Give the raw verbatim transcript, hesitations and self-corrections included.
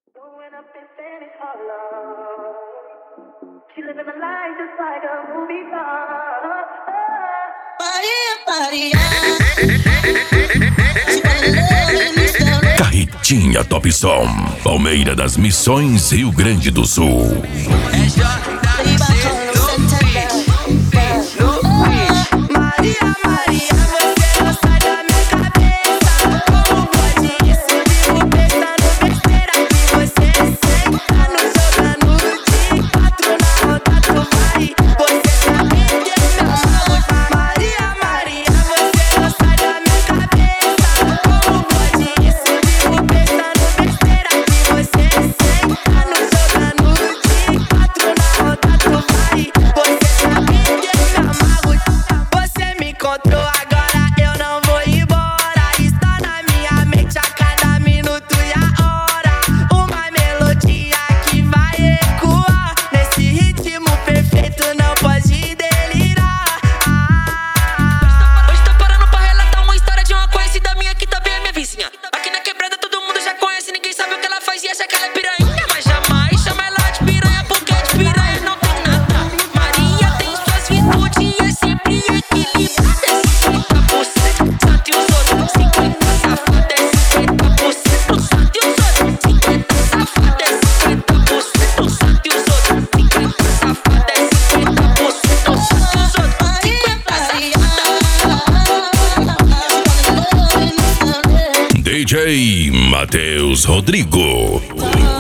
Growing up in Spanish Harlem, she living a life just like a movie star. Maria, Maria. Carretinha Top Som, Palmeira das Missões, Rio Grande do Sul. Maria, Maria, você não sai da minha cabeça. Como pode isso? Vivo pensando besteira que você senta no jogando de quatro na roda tu vai. Você sabe que eu me amo. Maria, Maria, você não sai da minha cabeça. Como pode isso? Vivo pensando besteira que você senta no jogando de quatro na roda tu vai. Você sabe que eu me amarro. Você me encontrou agora, eu não vou embora. Está na minha mente a cada minuto e a hora. Uma melodia que vai ecoar nesse ritmo perfeito, não pode delirar. Hoje tô parando pra relatar uma história de uma conhecida minha que também é minha vizinha. Aqui na quebrada todo mundo já conhece, ninguém sabe o que ela faz e acha que ela é piranha. Mas jamais chama ela de piranha, porque de piranha não tem nada. Maria tem suas virtudes e é sempre equilibrada. cinquenta por cento santo e os outros cinquenta safada. É cinquenta por cento santo e os outros cinquenta safada. É cinquenta por cento santo e os outros cinquenta safada. É cinquenta por cento santo e os outros cinquenta safada. D J Matheus Rodrigo.